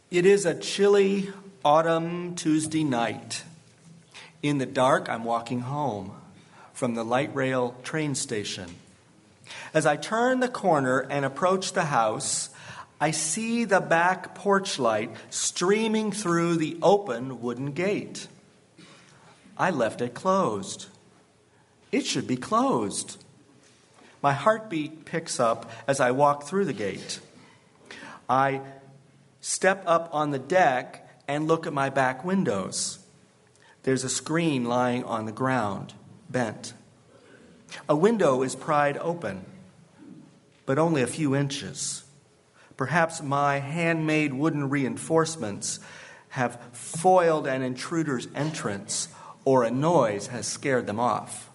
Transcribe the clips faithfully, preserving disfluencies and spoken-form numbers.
It is a chilly autumn Tuesday night. In the dark, I'm walking home from the light rail train station. As I turn the corner and approach the house, I see the back porch light streaming through the open wooden gate. I left it closed. It should be closed. My heartbeat picks up as I walk through the gate. I step up on the deck and look at my back windows. There's a screen lying on the ground, bent. A window is pried open, but only a few inches. Perhaps my handmade wooden reinforcements have foiled an intruder's entrance, or a noise has scared them off.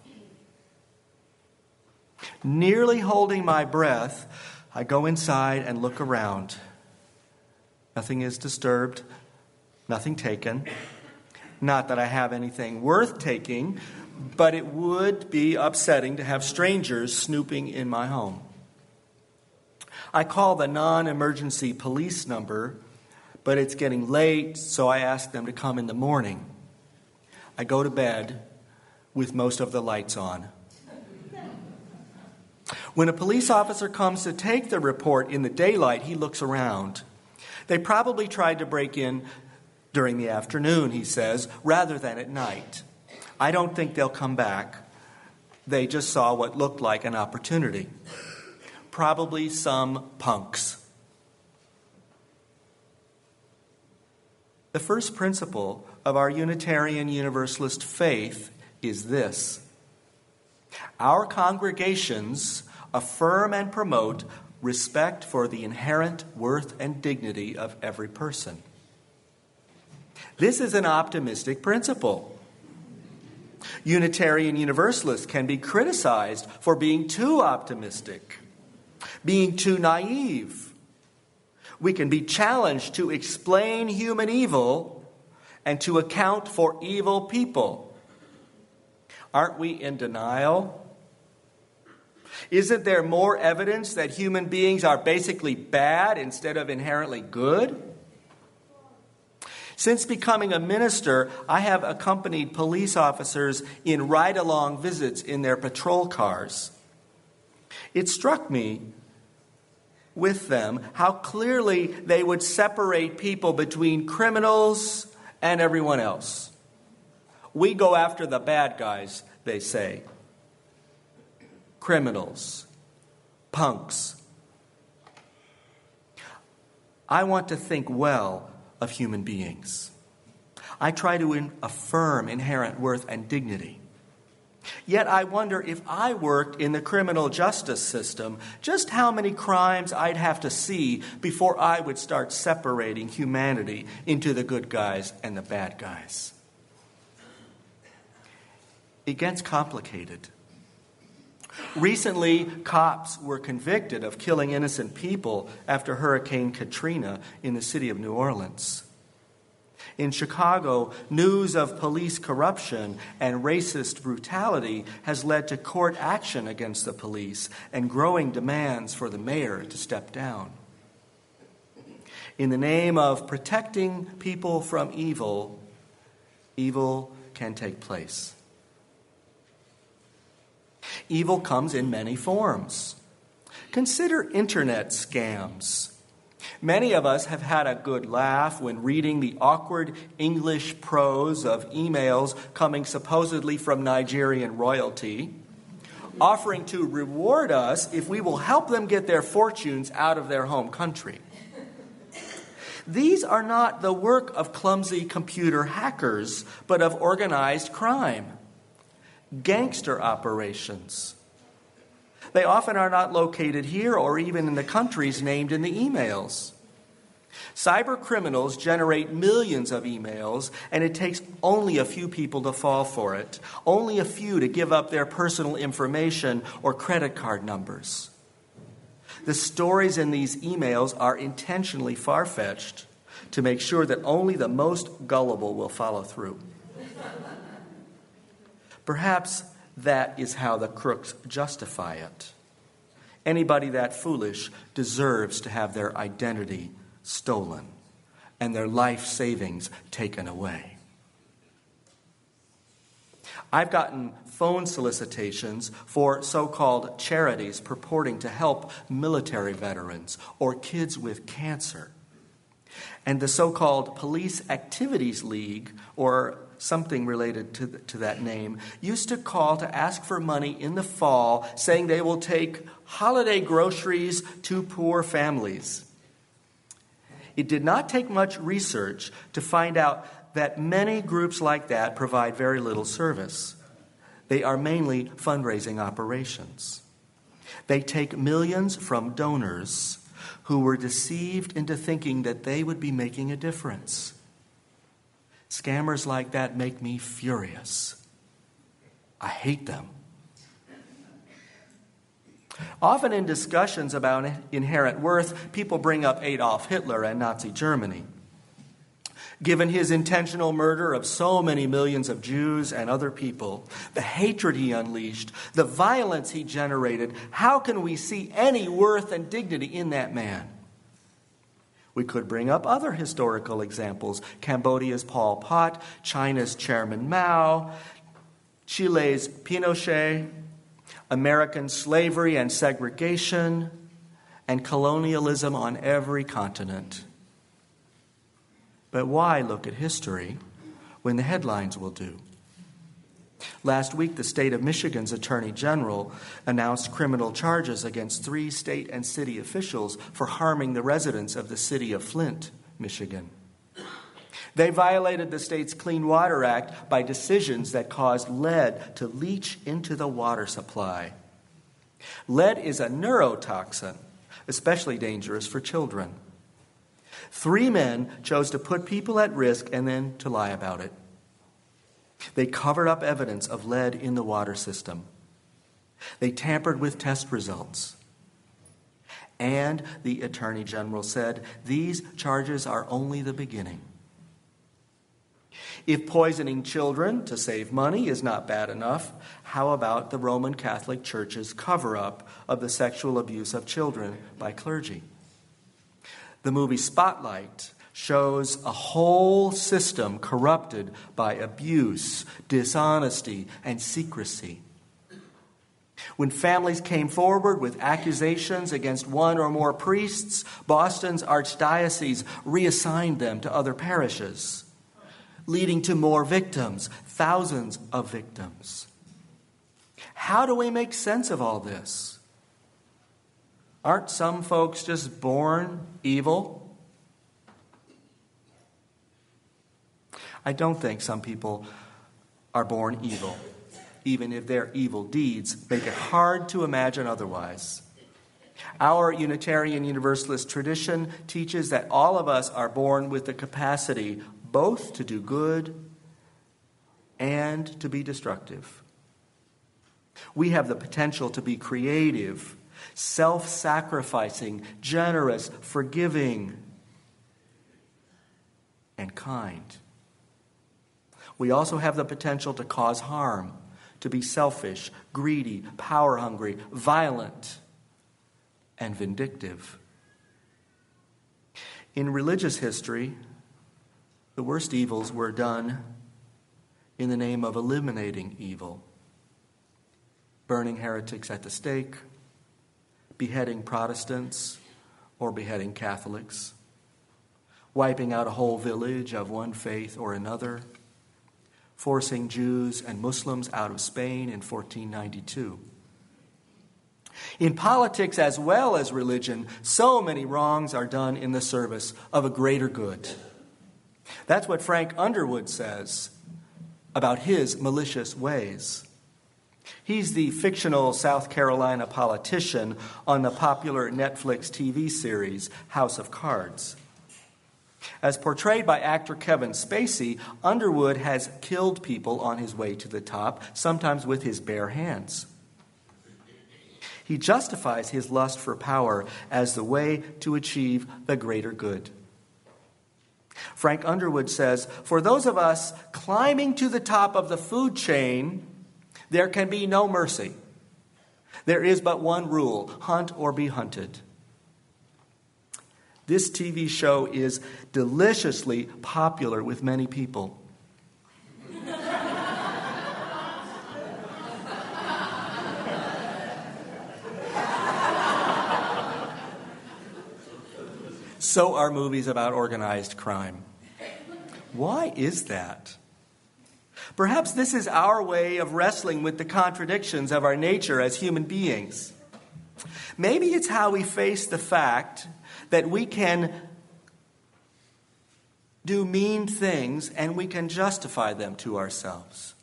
Nearly holding my breath, I go inside and look around. Nothing is disturbed, nothing taken. Not that I have anything worth taking, but it would be upsetting to have strangers snooping in my home. I call the non-emergency police number, but it's getting late, so I ask them to come in the morning. I go to bed with most of the lights on. When a police officer comes to take the report in the daylight, he looks around. They probably tried to break in during the afternoon, he says, rather than at night. I don't think they'll come back. They just saw what looked like an opportunity. Probably some punks. The first principle of our Unitarian Universalist faith is this: our congregations affirm and promote respect for the inherent worth and dignity of every person. This is an optimistic principle. Unitarian Universalists can be criticized for being too optimistic, being too naive. We can be challenged to explain human evil and to account for evil people. Aren't we in denial? Isn't there more evidence that human beings are basically bad instead of inherently good? Since becoming a minister, I have accompanied police officers in ride-along visits in their patrol cars. It struck me with them how clearly they would separate people between criminals and everyone else. We go after the bad guys, they say. Criminals, punks. I want to think well of human beings. I try to in- affirm inherent worth and dignity. Yet I wonder, if I worked in the criminal justice system, just how many crimes I'd have to see before I would start separating humanity into the good guys and the bad guys. It gets complicated. Recently, cops were convicted of killing innocent people after Hurricane Katrina in the city of New Orleans. In Chicago, news of police corruption and racist brutality has led to court action against the police and growing demands for the mayor to step down. In the name of protecting people from evil, evil can take place. Evil comes in many forms. Consider internet scams. Many of us have had a good laugh when reading the awkward English prose of emails coming supposedly from Nigerian royalty, offering to reward us if we will help them get their fortunes out of their home country. These are not the work of clumsy computer hackers, but of organized crime. Gangster operations. They often are not located here or even in the countries named in the emails. Cyber criminals generate millions of emails, and it takes only a few people to fall for it, only a few to give up their personal information or credit card numbers. The stories in these emails are intentionally far-fetched to make sure that only the most gullible will follow through. Perhaps that is how the crooks justify it. Anybody that foolish deserves to have their identity stolen. and their life savings taken away. I've gotten phone solicitations for so-called charities purporting to help military veterans or kids with cancer. And the so-called Police Activities League, or something related to, the, to that name, used to call to ask for money in the fall, saying they will take holiday groceries to poor families. It did not take much research to find out that many groups like that provide very little service. They are mainly fundraising operations. They take millions from donors who were deceived into thinking that they would be making a difference. Scammers like that make me furious. I hate them. Often in discussions about inherent worth, people bring up Adolf Hitler and Nazi Germany. Given his intentional murder of so many millions of Jews and other people, the hatred he unleashed, the violence he generated, how can we see any worth and dignity in that man? We could bring up other historical examples: Cambodia's Pol Pot, China's Chairman Mao, Chile's Pinochet, American slavery and segregation, and colonialism on every continent. But why look at history when the headlines will do? Last week, the state of Michigan's Attorney General announced criminal charges against three state and city officials for harming the residents of the city of Flint, Michigan. They violated the state's Clean Water Act by decisions that caused lead to leach into the water supply. Lead is a neurotoxin, especially dangerous for children. Three men chose to put people at risk and then to lie about it. They covered up evidence of lead in the water system. They tampered with test results. And the Attorney General said, these charges are only the beginning. If poisoning children to save money is not bad enough, how about the Roman Catholic Church's cover-up of the sexual abuse of children by clergy? The movie Spotlight shows a whole system corrupted by abuse, dishonesty, and secrecy. When families came forward with accusations against one or more priests, Boston's archdiocese reassigned them to other parishes, leading to more victims, thousands of victims. How do we make sense of all this? Aren't some folks just born evil? I don't think some people are born evil, even if their evil deeds make it hard to imagine otherwise. Our Unitarian Universalist tradition teaches that all of us are born with the capacity both to do good and to be destructive. We have the potential to be creative, self-sacrificing, generous, forgiving, and kind. We also have the potential to cause harm, to be selfish, greedy, power-hungry, violent, and vindictive. In religious history, the worst evils were done in the name of eliminating evil. Burning heretics at the stake, beheading Protestants or beheading Catholics, wiping out a whole village of one faith or another, forcing Jews and Muslims out of Spain in fourteen ninety-two. In politics as well as religion, so many wrongs are done in the service of a greater good. That's what Frank Underwood says about his malicious ways. He's the fictional South Carolina politician on the popular Netflix T V series House of Cards. As portrayed by actor Kevin Spacey, Underwood has killed people on his way to the top, sometimes with his bare hands. He justifies his lust for power as the way to achieve the greater good. Frank Underwood says, for those of us climbing to the top of the food chain, there can be no mercy. There is but one rule: hunt or be hunted. This T V show is deliciously popular with many people. So are movies about organized crime. Why is that? Perhaps this is our way of wrestling with the contradictions of our nature as human beings. Maybe it's how we face the fact that we can do mean things and we can justify them to ourselves.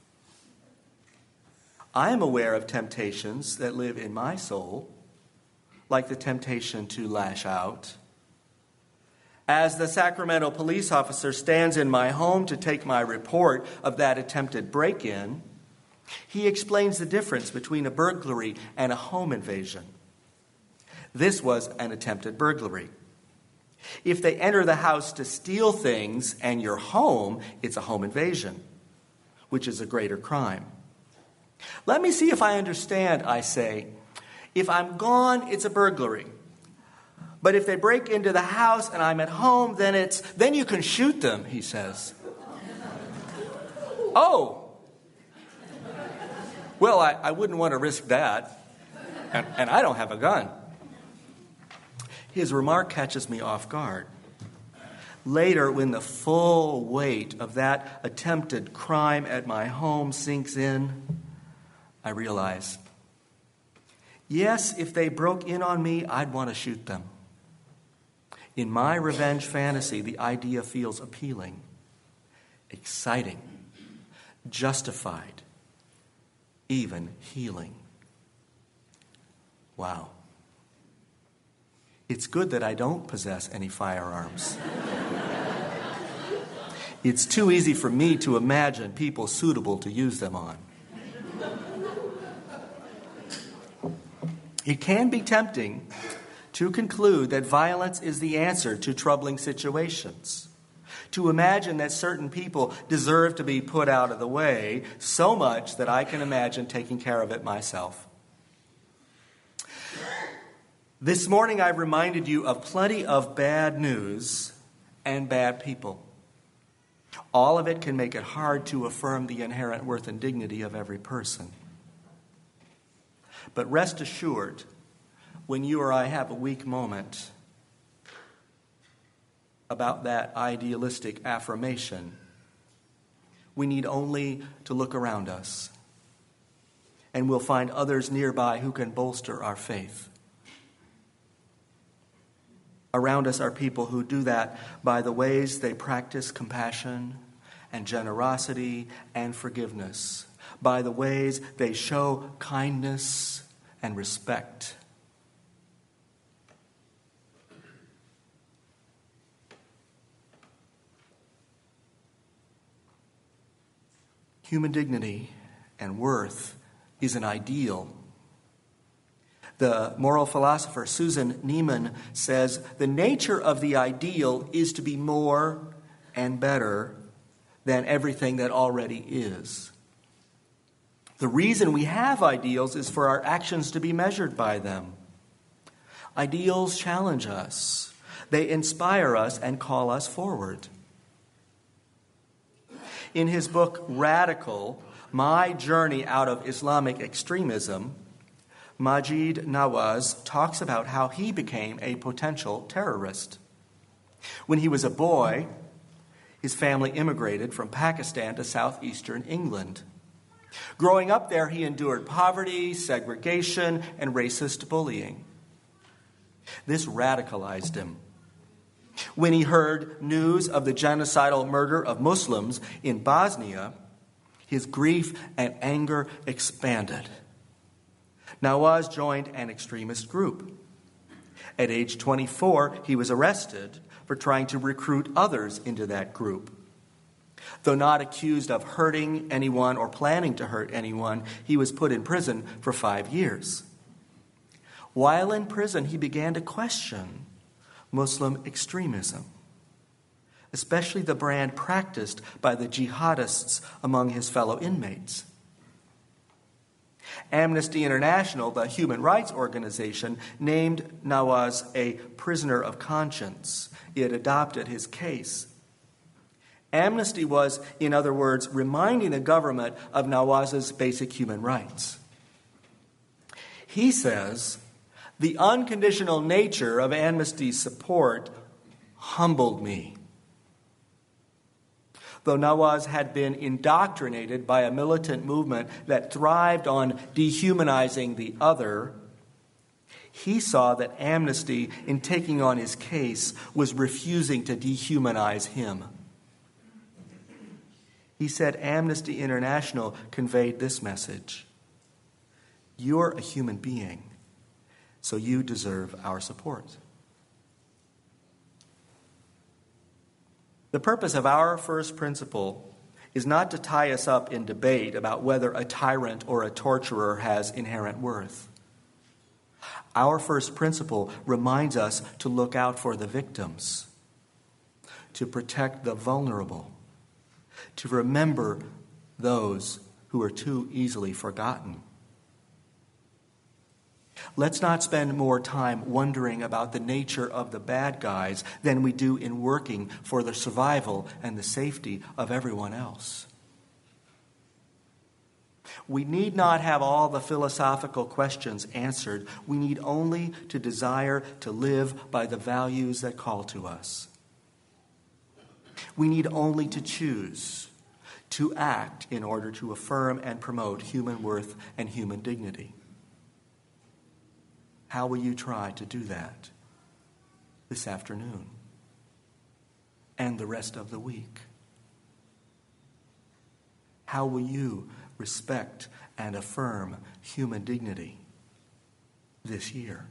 I am aware of temptations that live in my soul, like the temptation to lash out. As the Sacramento police officer stands in my home to take my report of that attempted break-in, he explains the difference between a burglary and a home invasion. This was an attempted burglary. If they enter the house to steal things and you're home, it's a home invasion, which is a greater crime. Let me see if I understand, I say. If I'm gone, it's a burglary. But if they break into the house and I'm at home, then it's then you can shoot them, he says. Oh. Well, I, I wouldn't want to risk that. And, and I don't have a gun. His remark catches me off guard. Later, when the full weight of that attempted crime at my home sinks in, I realize, yes, if they broke in on me, I'd want to shoot them. In my revenge fantasy, the idea feels appealing, exciting, justified, even healing. Wow. It's good that I don't possess any firearms. It's too easy for me to imagine people suitable to use them on. It can be tempting to conclude that violence is the answer to troubling situations, to imagine that certain people deserve to be put out of the way so much that I can imagine taking care of it myself. This morning I've reminded you of plenty of bad news and bad people. All of it can make it hard to affirm the inherent worth and dignity of every person. But rest assured, when you or I have a weak moment about that idealistic affirmation, we need only to look around us, and we'll find others nearby who can bolster our faith. Around us are people who do that by the ways they practice compassion and generosity and forgiveness, by the ways they show kindness and respect. Human dignity and worth is an ideal. The moral philosopher Susan Neiman says, the nature of the ideal is to be more and better than everything that already is. The reason we have ideals is for our actions to be measured by them. Ideals challenge us. They inspire us and call us forward. In his book, Radical, My Journey Out of Islamic Extremism, Maajid Nawaz talks about how he became a potential terrorist. When he was a boy, his family immigrated from Pakistan to southeastern England. Growing up there, he endured poverty, segregation, and racist bullying. This radicalized him. When he heard news of the genocidal murder of Muslims in Bosnia, his grief and anger expanded. Nawaz joined an extremist group. At age twenty-four, he was arrested for trying to recruit others into that group. Though not accused of hurting anyone or planning to hurt anyone, he was put in prison for five years. While in prison, he began to question Muslim extremism, especially the brand practiced by the jihadists among his fellow inmates. Amnesty International, the human rights organization, named Nawaz a prisoner of conscience. It adopted his case. Amnesty was, in other words, reminding the government of Nawaz's basic human rights. He says, the unconditional nature of Amnesty's support humbled me. Though Nawaz had been indoctrinated by a militant movement that thrived on dehumanizing the other, he saw that Amnesty, in taking on his case, was refusing to dehumanize him. He said Amnesty International conveyed this message: you're a human being, so you deserve our support. The purpose of our first principle is not to tie us up in debate about whether a tyrant or a torturer has inherent worth. Our first principle reminds us to look out for the victims, to protect the vulnerable, to remember those who are too easily forgotten. Let's not spend more time wondering about the nature of the bad guys than we do in working for the survival and the safety of everyone else. We need not have all the philosophical questions answered. We need only to desire to live by the values that call to us. We need only to choose to act in order to affirm and promote human worth and human dignity. How will you try to do that this afternoon and the rest of the week? How will you respect and affirm human dignity this year?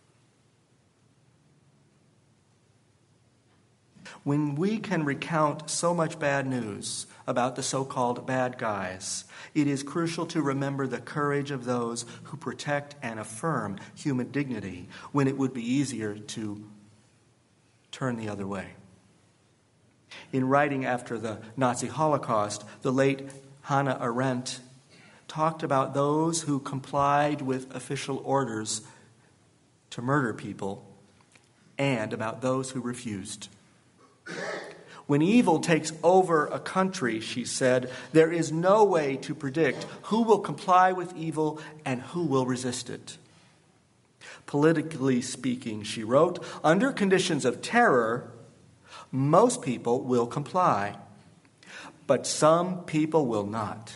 When we can recount so much bad news about the so-called bad guys, it is crucial to remember the courage of those who protect and affirm human dignity when it would be easier to turn the other way. In writing after the Nazi Holocaust, the late Hannah Arendt talked about those who complied with official orders to murder people and about those who refused. When evil takes over a country, she said, there is no way to predict who will comply with evil and who will resist it. Politically speaking, she wrote, under conditions of terror, most people will comply, but some people will not.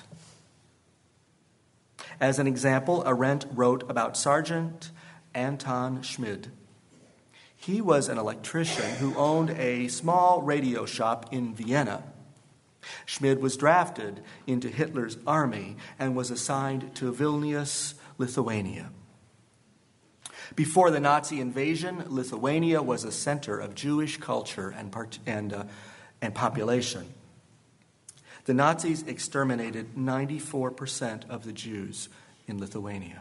As an example, Arendt wrote about Sergeant Anton Schmid. He was an electrician who owned a small radio shop in Vienna. Schmid was drafted into Hitler's army and was assigned to Vilnius, Lithuania. Before the Nazi invasion, Lithuania was a center of Jewish culture and, part- and, uh, and population. The Nazis exterminated ninety-four percent of the Jews in Lithuania.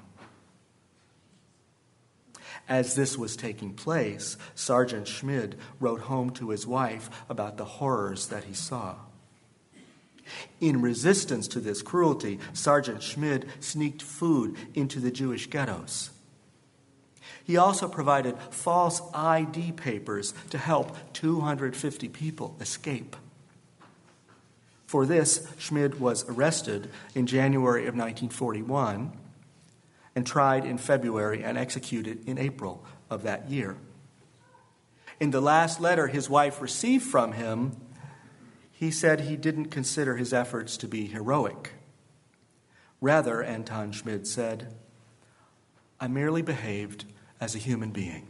As this was taking place, Sergeant Schmid wrote home to his wife about the horrors that he saw. In resistance to this cruelty, Sergeant Schmid sneaked food into the Jewish ghettos. He also provided false I D papers to help two hundred fifty people escape. For this, Schmid was arrested in January of nineteen forty-one and tried in February and executed in April of that year. In the last letter his wife received from him, he said he didn't consider his efforts to be heroic. Rather, Anton Schmid said, I merely behaved as a human being.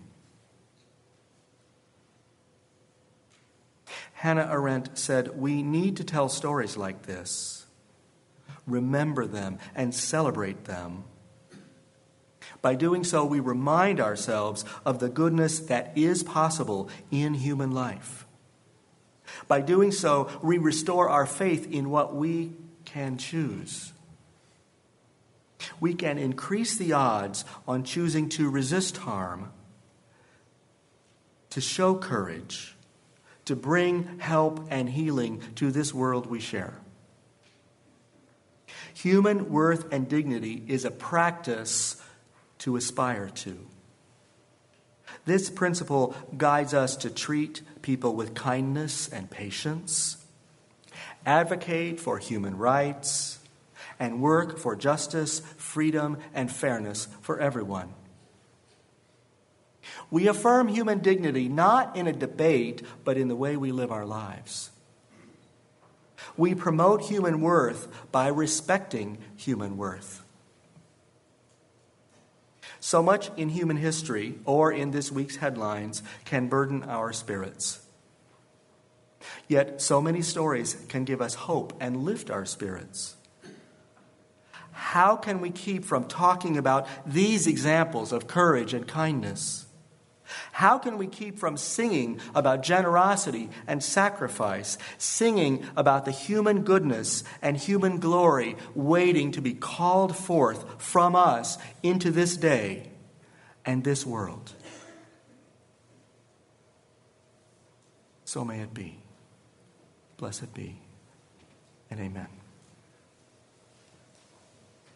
Hannah Arendt said, we need to tell stories like this, remember them, and celebrate them. By doing so, we remind ourselves of the goodness that is possible in human life. By doing so, we restore our faith in what we can choose. We can increase the odds on choosing to resist harm, to show courage, to bring help and healing to this world we share. Human worth and dignity is a practice to aspire to. This principle guides us to treat people with kindness and patience, advocate for human rights, and work for justice, freedom, and fairness for everyone. We affirm human dignity not in a debate, but in the way we live our lives. We promote human worth by respecting human worth. So much in human history, or in this week's headlines, can burden our spirits. Yet so many stories can give us hope and lift our spirits. How can we keep from talking about these examples of courage and kindness? How can we keep from singing about generosity and sacrifice, singing about the human goodness and human glory waiting to be called forth from us into this day and this world? So may it be. Blessed be, and amen.